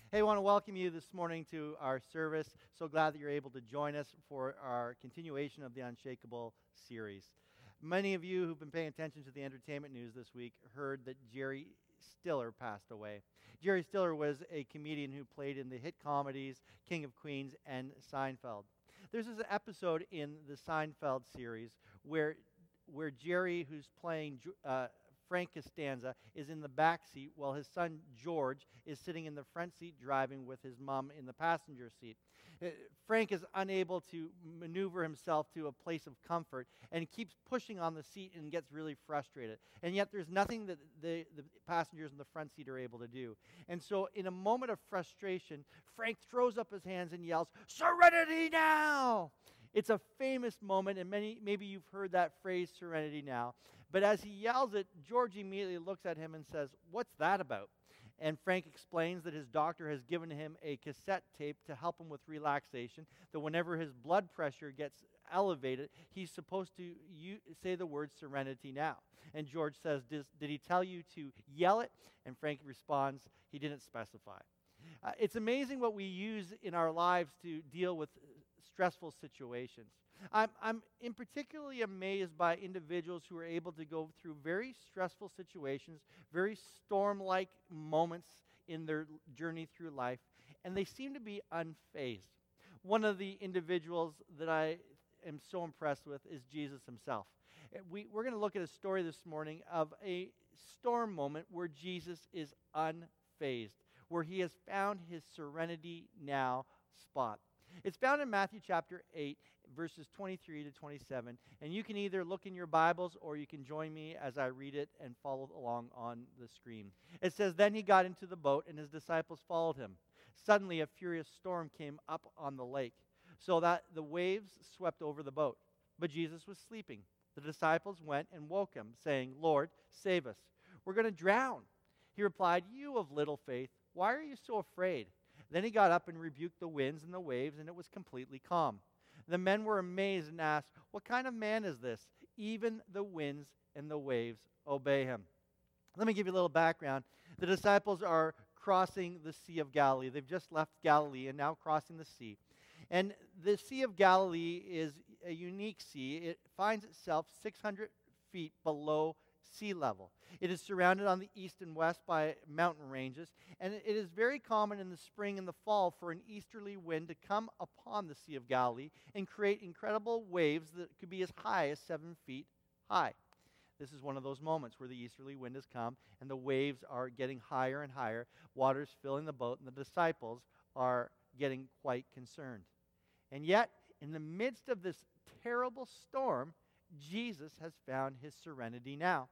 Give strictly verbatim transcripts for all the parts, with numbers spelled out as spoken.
Hey, I want to welcome you this morning to our service. So glad that you're able to join us for our continuation of the Unshakable series. Many of you who've been paying attention to the entertainment news this week heard that Jerry Stiller passed away. Jerry Stiller was a comedian who played in the hit comedies King of Queens and Seinfeld. There's this episode in the Seinfeld series where where Jerry, who's playing uh, Frank Costanza, is in the back seat while his son George is sitting in the front seat driving with his mom in the passenger seat. Uh, Frank is unable to maneuver himself to a place of comfort and keeps pushing on the seat and gets really frustrated. And yet there's nothing that the, the passengers in the front seat are able to do. And so in a moment of frustration, Frank throws up his hands and yells, "Serenity now!" It's a famous moment, and many maybe you've heard that phrase, "serenity now." But as he yells it, George immediately looks at him and says, "What's that about?" And Frank explains that his doctor has given him a cassette tape to help him with relaxation, that whenever his blood pressure gets elevated, he's supposed to u- say the word "serenity now." And George says, Did, did he tell you to yell it? And Frank responds, he didn't specify. Uh, it's amazing what we use in our lives to deal with stressful situations. I'm, I'm in particularly amazed by individuals who are able to go through very stressful situations, very storm-like moments in their journey through life, and they seem to be unfazed. One of the individuals that I am so impressed with is Jesus himself. Uh, We, we're going to look at a story this morning of a storm moment where Jesus is unfazed, where he has found his serenity now spot. It's found in Matthew chapter eight, verses twenty-three to twenty-seven. And you can either look in your Bibles or you can join me as I read it and follow along on the screen. It says, "Then he got into the boat and his disciples followed him. Suddenly a furious storm came up on the lake, so that the waves swept over the boat. But Jesus was sleeping. The disciples went and woke him, saying, 'Lord, save us. We're going to drown.' He replied, 'You of little faith, why are you so afraid?' Then he got up and rebuked the winds and the waves, and it was completely calm. The men were amazed and asked, 'What kind of man is this? Even the winds and the waves obey him.'" Let me give you a little background. The disciples are crossing the Sea of Galilee. They've just left Galilee and now crossing the sea. And the Sea of Galilee is a unique sea. It finds itself six hundred feet below sea level. It is surrounded on the east and west by mountain ranges, and it is very common in the spring and the fall for an easterly wind to come upon the Sea of Galilee and create incredible waves that could be as high as seven feet high. This is one of those moments where the easterly wind has come and the waves are getting higher and higher, water's filling the boat, and the disciples are getting quite concerned. And yet, in the midst of this terrible storm, Jesus has found his serenity now.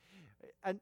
An-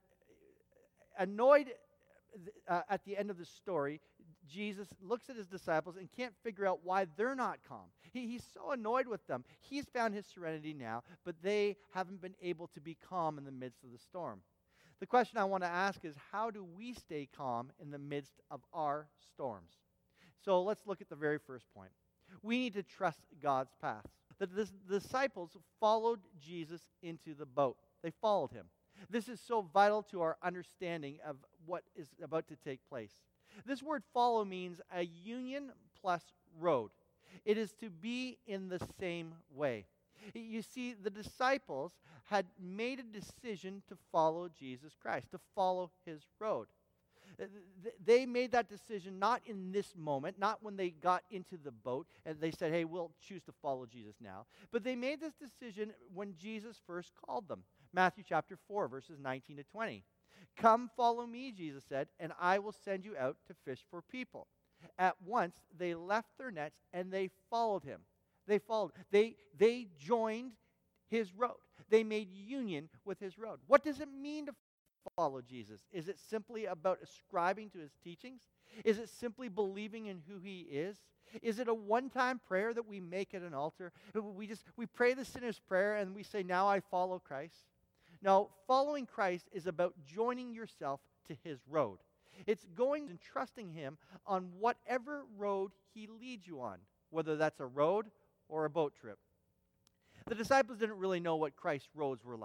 annoyed uh, at the end of the story, Jesus looks at his disciples and can't figure out why they're not calm. He, he's so annoyed with them. He's found his serenity now, but they haven't been able to be calm in the midst of the storm. The question I want to ask is, how do we stay calm in the midst of our storms? So let's look at the very first point. We need to trust God's path. The, the, the disciples followed Jesus into the boat. They followed him. This is so vital to our understanding of what is about to take place. This word "follow" means a union plus road. It is to be in the same way. You see, the disciples had made a decision to follow Jesus Christ, to follow his road. They made that decision not in this moment, not when they got into the boat and they said, "Hey, we'll choose to follow Jesus now." But they made this decision when Jesus first called them. Matthew chapter four, verses nineteen to twenty. "Come, follow me," Jesus said, "and I will send you out to fish for people." At once they left their nets and they followed him. They followed. They, they joined his road. They made union with his road. What does it mean to follow Jesus? Is it simply about ascribing to his teachings? Is it simply believing in who he is? Is it a one-time prayer that we make at an altar? We just we pray the sinner's prayer and we say, "Now I follow Christ." No, following Christ is about joining yourself to his road. It's going and trusting him on whatever road he leads you on, whether that's a road or a boat trip. The disciples didn't really know what Christ's roads were like.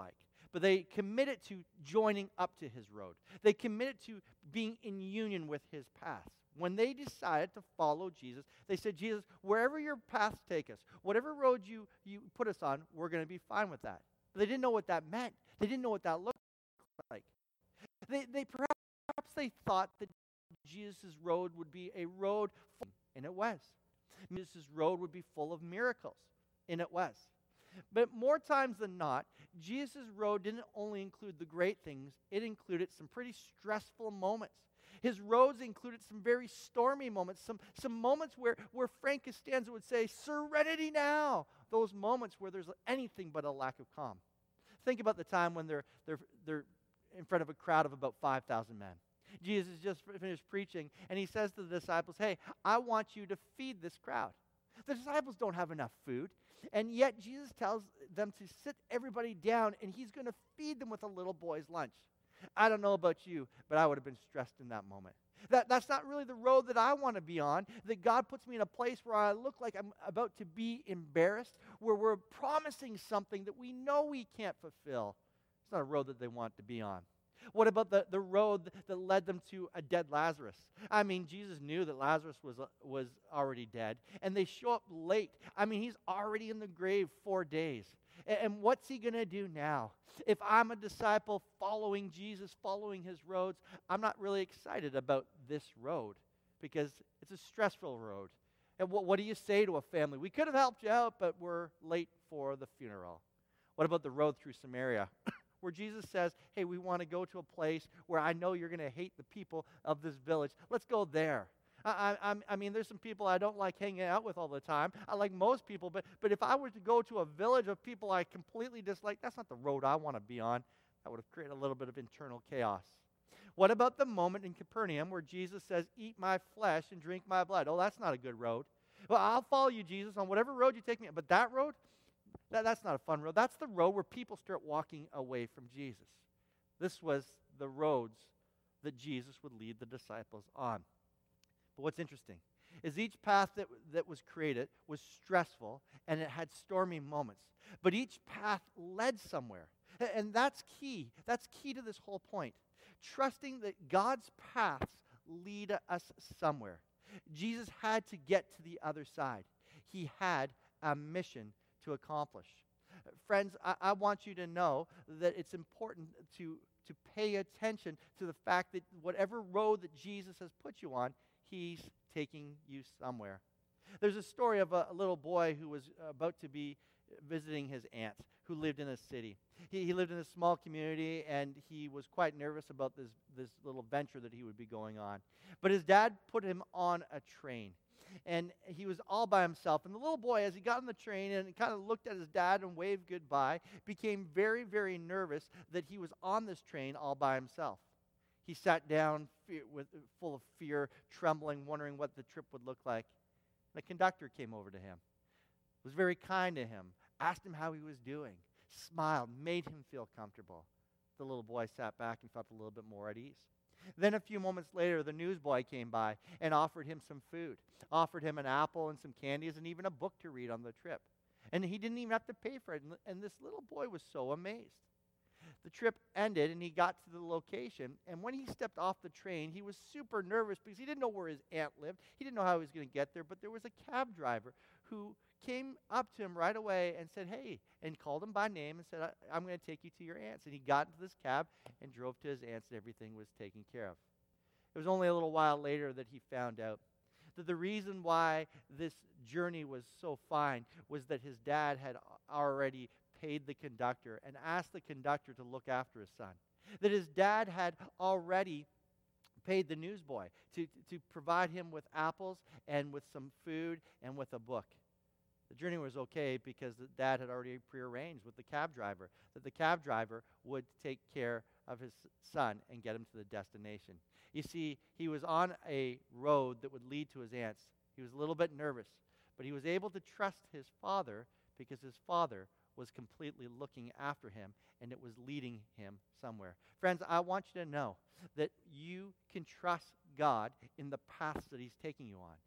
but they committed to joining up to his road. They committed to being in union with his paths. When they decided to follow Jesus, they said, Jesus, wherever your paths take us, whatever road you, you put us on, we're going to be fine with that. But they didn't know what that meant. They didn't know what that looked like. They, they perhaps they thought that Jesus' road would be a road, full, and it was. Jesus' road would be full of miracles, and it was. But more times than not, Jesus' road didn't only include the great things, it included some pretty stressful moments. His roads included some very stormy moments, some, some moments where, where Frank Costanza would say, serenity now. Those moments where there's anything but a lack of calm. Think about the time when they're, they're, they're in front of a crowd of about five thousand men. Jesus just finished preaching, and he says to the disciples, hey, I want you to feed this crowd. The disciples don't have enough food, and yet Jesus tells them to sit everybody down, and he's going to feed them with a little boy's lunch. I don't know about you, but I would have been stressed in that moment. That, that's not really the road that I want to be on, that God puts me in a place where I look like I'm about to be embarrassed, where we're promising something that we know we can't fulfill. It's not a road that they want to be on. What about the, the road that led them to a dead Lazarus? I mean, Jesus knew that Lazarus was, uh, was already dead, and they show up late. I mean, he's already in the grave four days. And, and what's he going to do now? If I'm a disciple following Jesus, following his roads, I'm not really excited about this road because it's a stressful road. And what, what do you say to a family? We could have helped you out, but we're late for the funeral. What about the road through Samaria? Where Jesus says, hey, we want to go to a place where I know you're going to hate the people of this village. Let's go there. I, I, I mean, there's some people I don't like hanging out with all the time. I like most people, but, but if I were to go to a village of people I completely dislike, that's not the road I want to be on. That would have created a little bit of internal chaos. What about the moment in Capernaum where Jesus says, eat my flesh and drink my blood? Oh, that's not a good road. Well, I'll follow you, Jesus, on whatever road you take me on. But that road, that, that's not a fun road. That's the road where people start walking away from Jesus. This was the roads that Jesus would lead the disciples on. But what's interesting is each path that, that was created was stressful and it had stormy moments. But each path led somewhere. And that's key. That's key to this whole point. Trusting that God's paths lead us somewhere. Jesus had to get to the other side. He had a mission to accomplish. Friends, I, I want you to know that it's important to, to pay attention to the fact that whatever road that Jesus has put you on, he's taking you somewhere. There's a story of a, a little boy who was about to be visiting his aunt who lived in a city. He, he lived in a small community, and he was quite nervous about this, this little venture that he would be going on. But his dad put him on a train, and he was all by himself. And the little boy, as he got on the train and kind of looked at his dad and waved goodbye, became very, very nervous that he was on this train all by himself. He sat down fear, with, full of fear, trembling, wondering what the trip would look like. The conductor came over to him, was very kind to him, asked him how he was doing, smiled, made him feel comfortable. The little boy sat back and felt a little bit more at ease. Then a few moments later, the newsboy came by and offered him some food, offered him an apple and some candies and even a book to read on the trip. And he didn't even have to pay for it. And, and this little boy was so amazed. The trip ended and he got to the location, and when he stepped off the train, he was super nervous because he didn't know where his aunt lived. He didn't know how he was going to get there, but there was a cab driver who came up to him right away and said, hey, and called him by name and said, I, I'm going to take you to your aunt's. And he got into this cab and drove to his aunt's, and everything was taken care of. It was only a little while later that he found out that the reason why this journey was so fine was that his dad had already paid the conductor and asked the conductor to look after his son. That his dad had already paid the newsboy to, to provide him with apples and with some food and with a book. The journey was okay because the dad had already prearranged with the cab driver that the cab driver would take care of his son and get him to the destination. You see, he was on a road that would lead to his aunt's. He was a little bit nervous, but he was able to trust his father because his father was completely looking after him, and it was leading him somewhere. Friends, I want you to know that you can trust God in the paths that he's taking you on.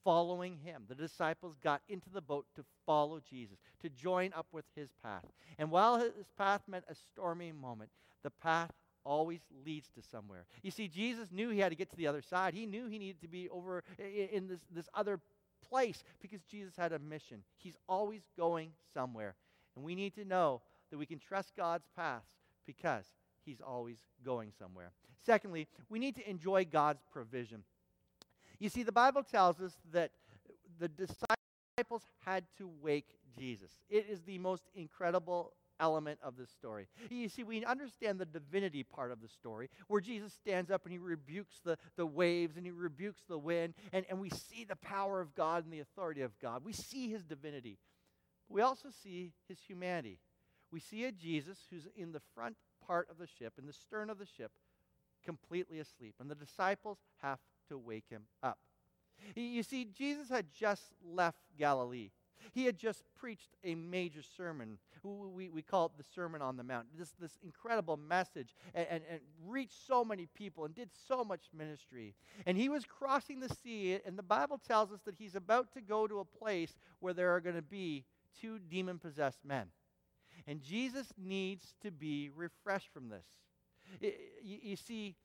following him. The disciples got into the boat to follow Jesus, to join up with his path. And while his path meant a stormy moment, the path always leads to somewhere. You see, Jesus knew he had to get to the other side. He knew he needed to be over in this, this other place because Jesus had a mission. He's always going somewhere. And we need to know that we can trust God's paths because he's always going somewhere. Secondly, we need to enjoy God's provision. You see, the Bible tells us that the disciples had to wake Jesus. It is the most incredible element of this story. You see, we understand the divinity part of the story, where Jesus stands up and he rebukes the, the waves and he rebukes the wind, and, and we see the power of God and the authority of God. We see his divinity. We also see his humanity. We see a Jesus who's in the front part of the ship, in the stern of the ship, completely asleep, and the disciples have to wake him up. You see, Jesus had just left Galilee. He had just preached a major sermon. We, we call it the Sermon on the Mount. This, this incredible message and, and, and reached so many people and did so much ministry. And he was crossing the sea, and the Bible tells us that he's about to go to a place where there are going to be two demon-possessed men. And Jesus needs to be refreshed from this. It, you, you see,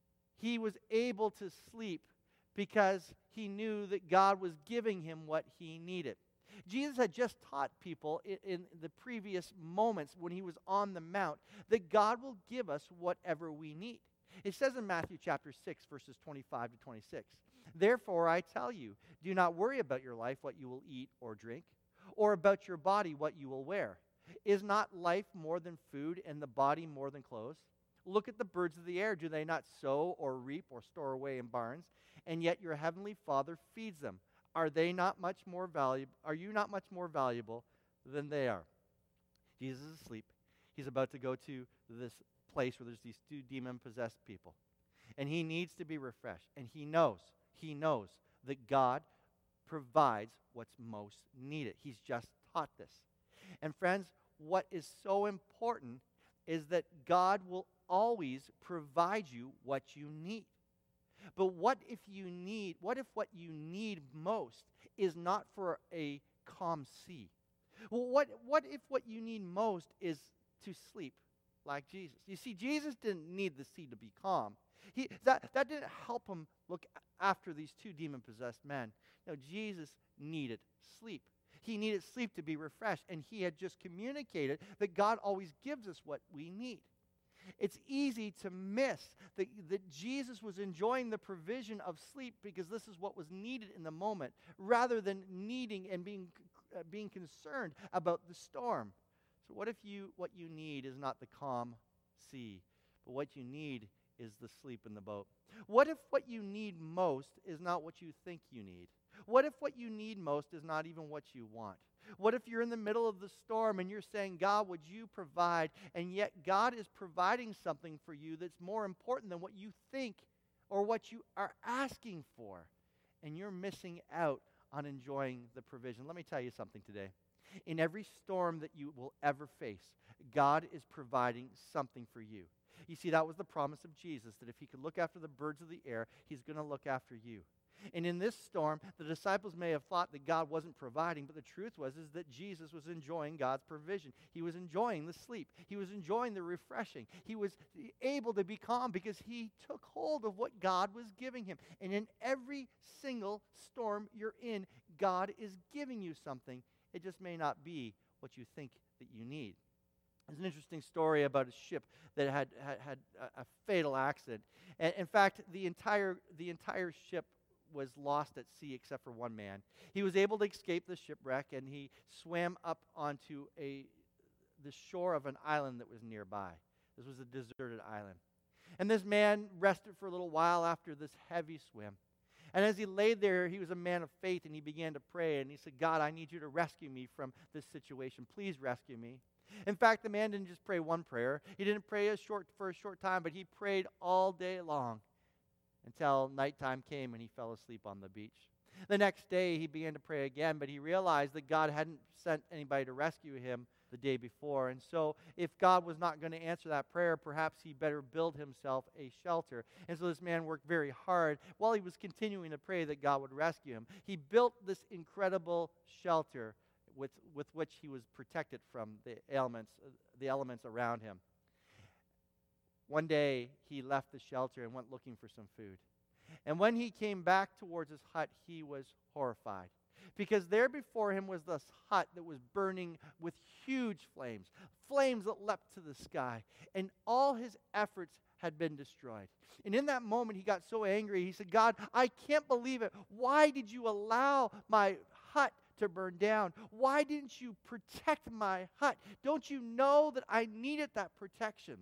he was able to sleep because he knew that God was giving him what he needed. Jesus had just taught people in, in the previous moments when he was on the mount that God will give us whatever we need. It says in Matthew chapter six, verses twenty-five to twenty-six, "Therefore I tell you, do not worry about your life, what you will eat or drink, or about your body, what you will wear. Is not life more than food, and the body more than clothes? Look at the birds of the air. Do they not sow or reap or store away in barns? And yet your heavenly Father feeds them. Are they not much more valuable? Are you not much more valuable than they are?" Jesus is asleep. He's about to go to this place where there's these two demon-possessed people. And he needs to be refreshed. And he knows, he knows that God provides what's most needed. He's just taught this. And friends, what is so important is that God will always provide you what you need. But what if you need, what if what you need most is not for a calm sea? Well, what, what if what you need most is to sleep like Jesus? You see, Jesus didn't need the sea to be calm. He, that, that didn't help him look after these two demon-possessed men. No, Jesus needed sleep. He needed sleep to be refreshed, and he had just communicated that God always gives us what we need. It's easy to miss that, that Jesus was enjoying the provision of sleep because this is what was needed in the moment, rather than needing and being, uh, being concerned about the storm. So what if you what you need is not the calm sea, but what you need is the sleep in the boat? What if what you need most is not what you think you need? What if what you need most is not even what you want? What if you're in the middle of the storm and you're saying, God, would you provide? And yet God is providing something for you that's more important than what you think or what you are asking for. And you're missing out on enjoying the provision. Let me tell you something today. In every storm that you will ever face, God is providing something for you. You see, that was the promise of Jesus, that if he could look after the birds of the air, he's going to look after you. And in this storm, the disciples may have thought that God wasn't providing, but the truth was is that Jesus was enjoying God's provision. He was enjoying the sleep. He was enjoying the refreshing. He was able to be calm because he took hold of what God was giving him. And in every single storm you're in, God is giving you something. It just may not be what you think that you need. There's an interesting story about a ship that had had, had a, a fatal accident. And in fact, the entire the entire ship was lost at sea except for one man. He was able to escape the shipwreck, and he swam up onto a the shore of an island that was nearby. This was a deserted island. And this man rested for a little while after this heavy swim. And as he lay there, he was a man of faith, and he began to pray, and he said, God, I need you to rescue me from this situation. Please rescue me. In fact, the man didn't just pray one prayer. He didn't pray a short, for a short time, but he prayed all day long until nighttime came and he fell asleep on the beach. The next day, he began to pray again, but he realized that God hadn't sent anybody to rescue him the day before. And so if God was not going to answer that prayer, perhaps he better build himself a shelter. And so this man worked very hard while he was continuing to pray that God would rescue him. He built this incredible shelter with, with which he was protected from the elements, the elements around him. One day, he left the shelter and went looking for some food. And when he came back towards his hut, he was horrified. Because there before him was this hut that was burning with huge flames, flames that leapt to the sky. And all his efforts had been destroyed. And in that moment, he got so angry. He said, God, I can't believe it. Why did you allow my hut to burn down? Why didn't you protect my hut? Don't you know that I needed that protection?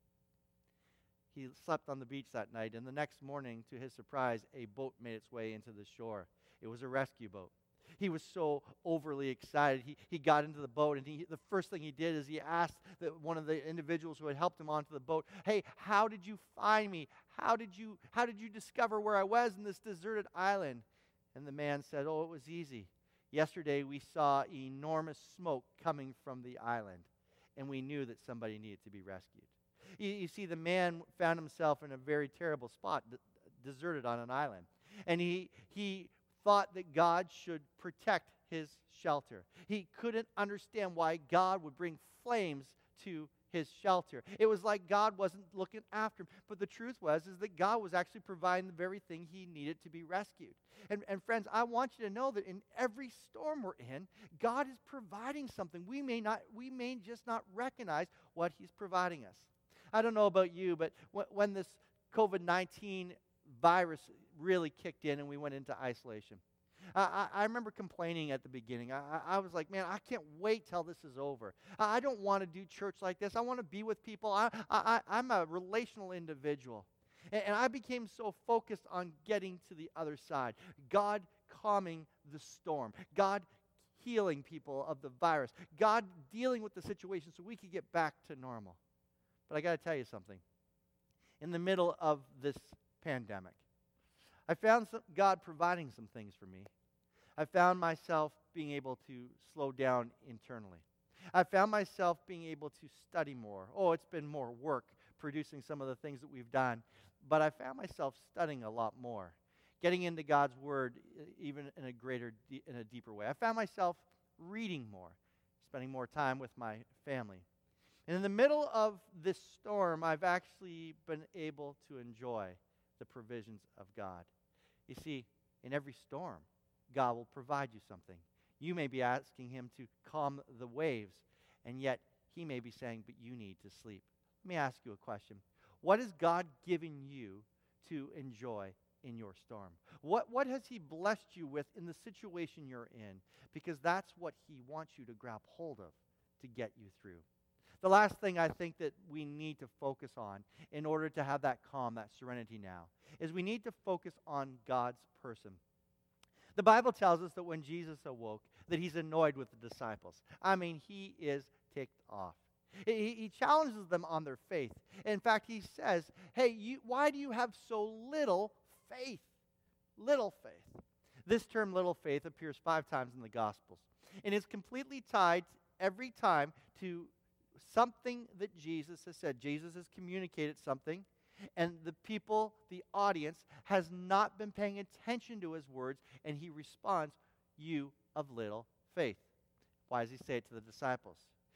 He slept on the beach that night, and the next morning, to his surprise, a boat made its way into the shore. It was a rescue boat. He was so overly excited. He, he got into the boat, and he, the first thing he did is he asked the, one of the individuals who had helped him onto the boat, hey, how did you find me? How did you, how did you discover where I was in this deserted island? And the man said, oh, it was easy. Yesterday, we saw enormous smoke coming from the island, and we knew that somebody needed to be rescued. You, you see, the man found himself in a very terrible spot, d- deserted on an island. And he he thought that God should protect his shelter. He couldn't understand why God would bring flames to his shelter. It was like God wasn't looking after him. But the truth was is that God was actually providing the very thing he needed to be rescued. And, and friends, I want you to know that in every storm we're in, God is providing something. We may not, we may just not recognize what he's providing us. I don't know about you, but when, when this covid nineteen virus really kicked in and we went into isolation, I, I, I remember complaining at the beginning. I, I, I was like, man, I can't wait till this is over. I, I don't want to do church like this. I want to be with people. I, I, I'm a relational individual. And, and I became so focused on getting to the other side. God calming the storm. God healing people of the virus. God dealing with the situation so we could get back to normal. But I got to tell you something. In the middle of this pandemic, I found some, God providing some things for me. I found myself being able to slow down internally. I found myself being able to study more. Oh, it's been more work producing some of the things that we've done, but I found myself studying a lot more, getting into God's Word even in a greater, in a deeper way. I found myself reading more, spending more time with my family. And in the middle of this storm, I've actually been able to enjoy the provisions of God. You see, in every storm, God will provide you something. You may be asking him to calm the waves, and yet he may be saying, but you need to sleep. Let me ask you a question. What has God given you to enjoy in your storm? What, what has he blessed you with in the situation you're in? Because that's what he wants you to grab hold of to get you through. The last thing I think that we need to focus on in order to have that calm, that serenity now, is we need to focus on God's person. The Bible tells us that when Jesus awoke, that he's annoyed with the disciples. I mean, he is ticked off. He, he challenges them on their faith. In fact, he says, hey, you, why do you have so little faith? Little faith. This term, little faith, appears five times in the Gospels. And it's completely tied every time to something that Jesus has said. Jesus has communicated something, and the people, the audience, has not been paying attention to his words, and he responds, you of little faith. Why does he say it to the disciples?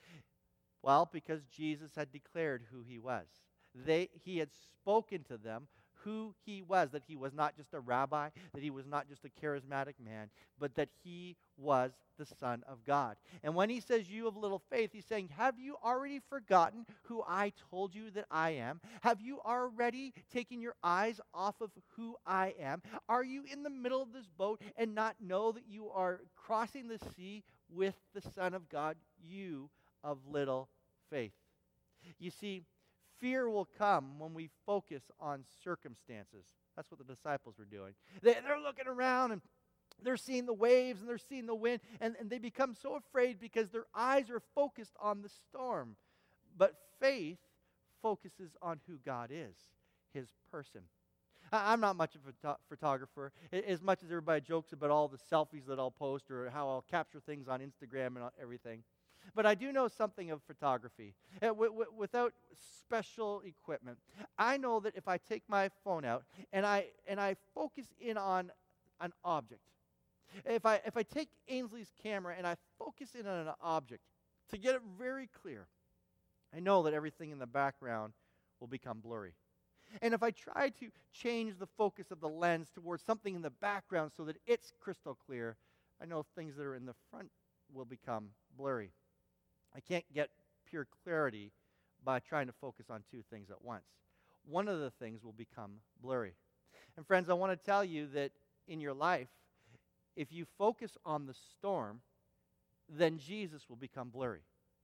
Well, because Jesus had declared who he was. They, he had spoken to them who he was, that he was not just a rabbi, that he was not just a charismatic man, but that he was the Son of God. And when he says, you of little faith, he's saying, have you already forgotten who I told you that I am? Have you already taken your eyes off of who I am? Are you in the middle of this boat and not know that you are crossing the sea with the Son of God, you of little faith? You see, fear will come when we focus on circumstances. That's what the disciples were doing. They, they're looking around and they're seeing the waves and they're seeing the wind, and, and they become so afraid because their eyes are focused on the storm. But faith focuses on who God is, his person. I, I'm not much of a photo- photographer. As much as everybody jokes about all the selfies that I'll post or how I'll capture things on Instagram and everything. but I do know something of photography. Uh, w- w- without special equipment, I know that if I take my phone out and I and I focus in on an object, if I if I take Ainsley's camera and I focus in on an object to get it very clear, I know that everything in the background will become blurry. And if I try to change the focus of the lens towards something in the background so that it's crystal clear, I know things that are in the front will become blurry. I can't get pure clarity by trying to focus on two things at once. One of the things will become blurry. And friends, I want to tell you that in your life, if you focus on the storm, then Jesus will become blurry.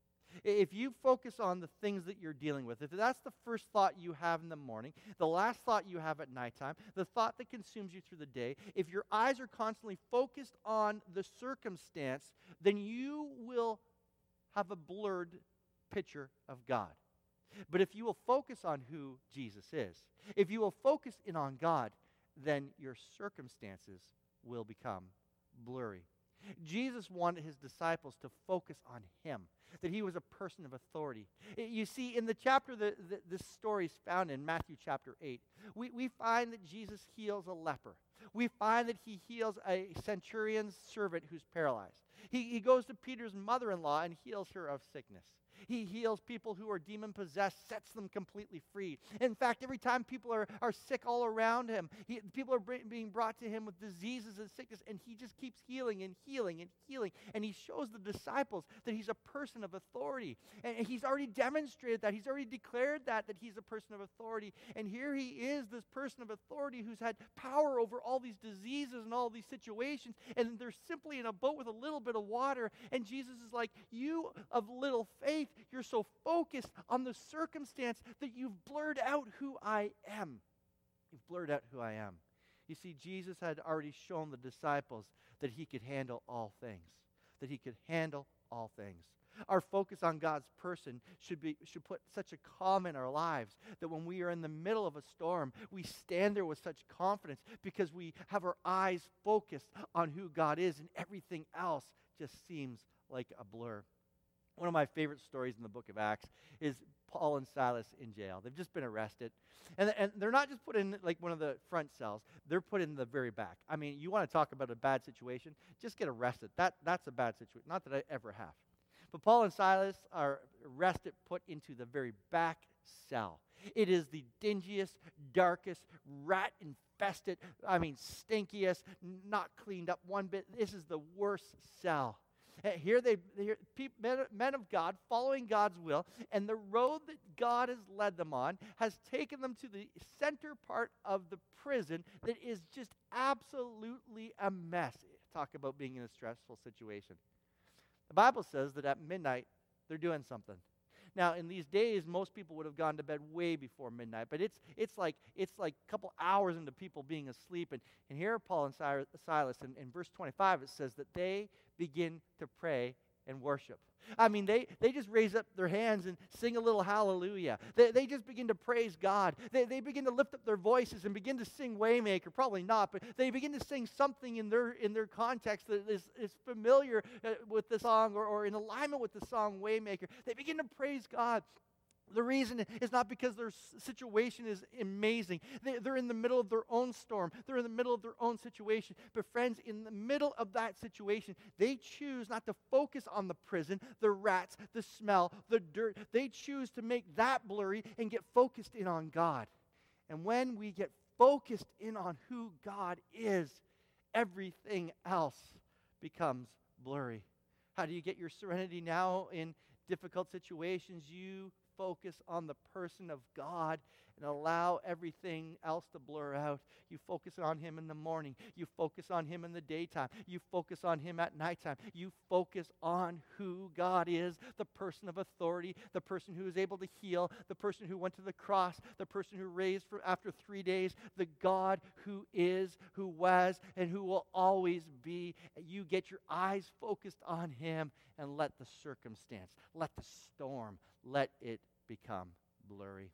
If you focus on the things that you're dealing with, if that's the first thought you have in the morning, the last thought you have at nighttime, the thought that consumes you through the day, if your eyes are constantly focused on the circumstance, then you will have a blurred picture of God. But if you will focus on who Jesus is, if you will focus in on God, then your circumstances will become blurry. Jesus wanted his disciples to focus on him, that he was a person of authority. You see, in the chapter that, that this story is found in, Matthew chapter eight, we, we find that Jesus heals a leper. We find that he heals a centurion's servant who's paralyzed. He, he goes to Peter's mother-in-law and heals her of sickness. He heals people who are demon-possessed, sets them completely free. In fact, every time people are, are sick all around him, he, people are br- being brought to him with diseases and sickness, and he just keeps healing and healing and healing. And he shows the disciples that he's a person of authority. And he's already demonstrated that. He's already declared that, that he's a person of authority. And here he is, this person of authority who's had power over all these diseases and all these situations, and they're simply in a boat with a little bit of water. And Jesus is like, you of little faith, you're so focused on the circumstance that you've blurred out who I am. You've blurred out who I am. You see, Jesus had already shown the disciples that he could handle all things, that he could handle all things. Our focus on God's person should be should put such a calm in our lives that when we are in the middle of a storm, we stand there with such confidence because we have our eyes focused on who God is, and everything else just seems like a blur. One of my favorite stories in the book of Acts is Paul and Silas in jail. They've just been arrested. And, and they're not just put in like one of the front cells. They're put in the very back. I mean, you want to talk about a bad situation? Just get arrested. That, that's a bad situation. Not that I ever have. But Paul and Silas are arrested, put into the very back cell. It is the dingiest, darkest, rat-infested, I mean, stinkiest, not cleaned up one bit. This is the worst cell. Uh, Here they, here, peop, men, men of God, following God's will, and the road that God has led them on has taken them to the center part of the prison that is just absolutely a mess. Talk about being in a stressful situation. The Bible says that at midnight, they're doing something. Now, in these days, most people would have gone to bed way before midnight, but it's it's like it's like a couple hours into people being asleep. And, and here are Paul and Silas, and in verse twenty-five, it says that they begin to pray and worship. I mean, they, they just raise up their hands and sing a little hallelujah. They, they just begin to praise God. They, they begin to lift up their voices and begin to sing Waymaker. Probably not, but they begin to sing something in their in their context that is, is familiar uh, with the song or, or in alignment with the song Waymaker. They begin to praise God. The reason is not because their situation is amazing. They, they're in the middle of their own storm. They're in the middle of their own situation. But friends, in the middle of that situation, they choose not to focus on the prison, the rats, the smell, the dirt. They choose to make that blurry and get focused in on God. And when we get focused in on who God is, everything else becomes blurry. How do you get your serenity now in difficult situations? You focus on the person of God and allow everything else to blur out. You focus on him in the morning. You focus on him in the daytime. You focus on him at nighttime. You focus on who God is, the person of authority, the person who is able to heal, the person who went to the cross, the person who raised for after three days, the God who is, who was, and who will always be. You get your eyes focused on him and let the circumstance, let the storm, let it become blurry.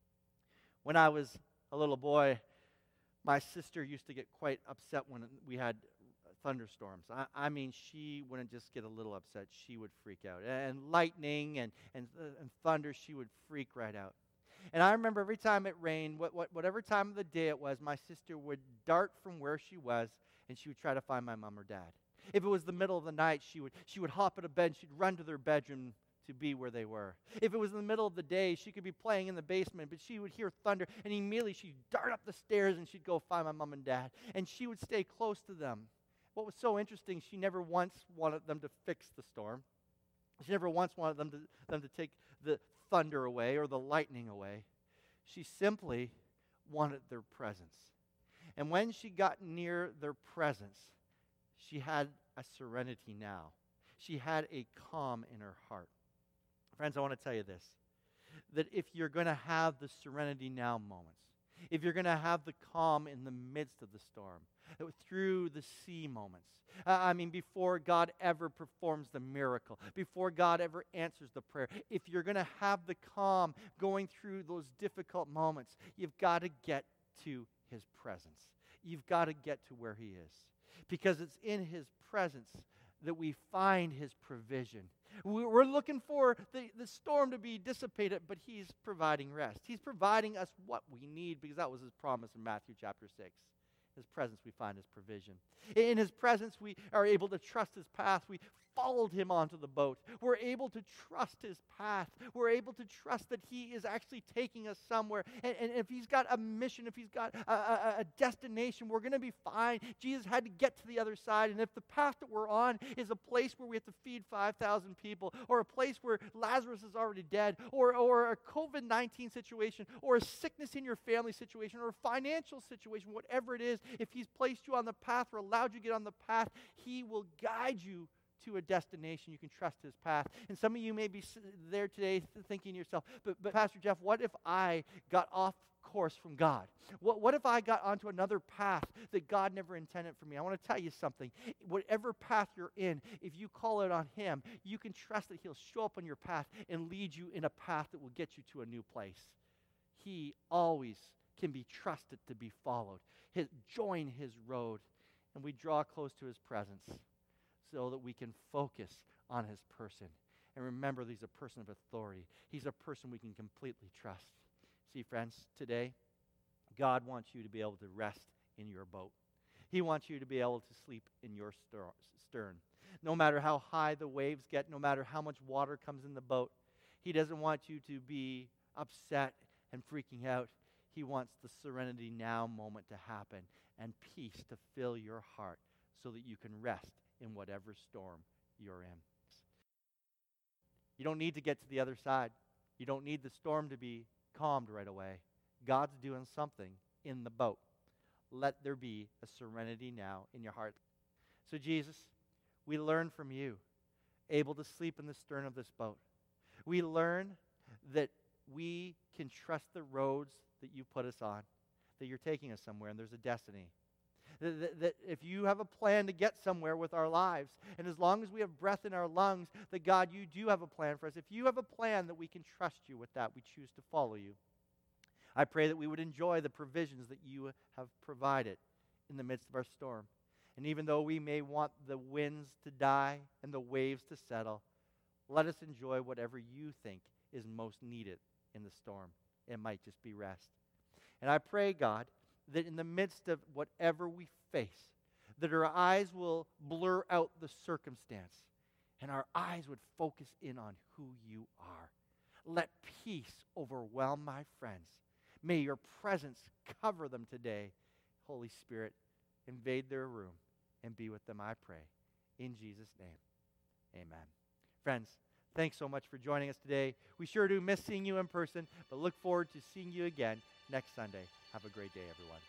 When I was a little boy, my sister used to get quite upset when we had thunderstorms. I, I mean, she wouldn't just get a little upset. She would freak out. And lightning and, and, uh, and thunder, she would freak right out. And I remember every time it rained, what, what, whatever time of the day it was, my sister would dart from where she was, and she would try to find my mom or dad. If it was the middle of the night, she would, she would hop out of bed, she'd run to their bedroom to be where they were. If it was in the middle of the day, she could be playing in the basement, but she would hear thunder, and immediately she'd dart up the stairs, and she'd go find my mom and dad, and she would stay close to them. What was so interesting, she never once wanted them to fix the storm. She never once wanted them to, them to take the thunder away or the lightning away. She simply wanted their presence. And when she got near their presence, she had a serenity now. She had a calm in her heart. Friends, I want to tell you this, that if you're going to have the serenity now moments, if you're going to have the calm in the midst of the storm, through the sea moments, uh, I mean, before God ever performs the miracle, before God ever answers the prayer, if you're going to have the calm going through those difficult moments, you've got to get to His presence. You've got to get to where He is. Because it's in His presence that we find His provision. We're looking for the, the storm to be dissipated, but He's providing rest. He's providing us what we need, because that was His promise in Matthew chapter six. His presence, we find His provision. In His presence, we are able to trust His path. We followed Him onto the boat. We're able to trust His path. We're able to trust that He is actually taking us somewhere. And, and if He's got a mission, if He's got a, a, a destination, we're going to be fine. Jesus had to get to the other side. And if the path that we're on is a place where we have to feed five thousand people, or a place where Lazarus is already dead, or, or a covid nineteen situation, or a sickness in your family situation, or a financial situation, whatever it is, if He's placed you on the path or allowed you to get on the path, He will guide you to a destination. You can trust His path. And some of you may be there today thinking to yourself, but, but Pastor Jeff, what if I got off course from God? What, what if I got onto another path that God never intended for me? I want to tell you something. Whatever path you're in, if you call it on Him, you can trust that He'll show up on your path and lead you in a path that will get you to a new place. He always can be trusted to be followed. His, join His road, and we draw close to His presence, so that we can focus on His person. And remember, He's a person of authority. He's a person we can completely trust. See, friends, today, God wants you to be able to rest in your boat. He wants you to be able to sleep in your stern. No matter how high the waves get, no matter how much water comes in the boat, He doesn't want you to be upset and freaking out. He wants the serenity now moment to happen and peace to fill your heart so that you can rest in whatever storm you're in. You don't need to get to the other side. You don't need the storm to be calmed right away. God's doing something in the boat. Let there be a serenity now in your heart. So Jesus, we learn from you, able to sleep in the stern of this boat. We learn that we can trust the roads that you put us on, that you're taking us somewhere and there's a destiny. That, that, that if you have a plan to get somewhere with our lives, and as long as we have breath in our lungs, that God, you do have a plan for us. If you have a plan, that we can trust you with that, we choose to follow you. I pray that we would enjoy the provisions that you have provided in the midst of our storm. And even though we may want the winds to die and the waves to settle, let us enjoy whatever you think is most needed in the storm. It might just be rest. And I pray, God, that in the midst of whatever we face, that our eyes will blur out the circumstance and our eyes would focus in on who you are. Let peace overwhelm my friends. May your presence cover them today. Holy Spirit, invade their room and be with them, I pray. In Jesus' name, amen. Friends, thanks so much for joining us today. We sure do miss seeing you in person, but look forward to seeing you again next Sunday. Have a great day, everyone.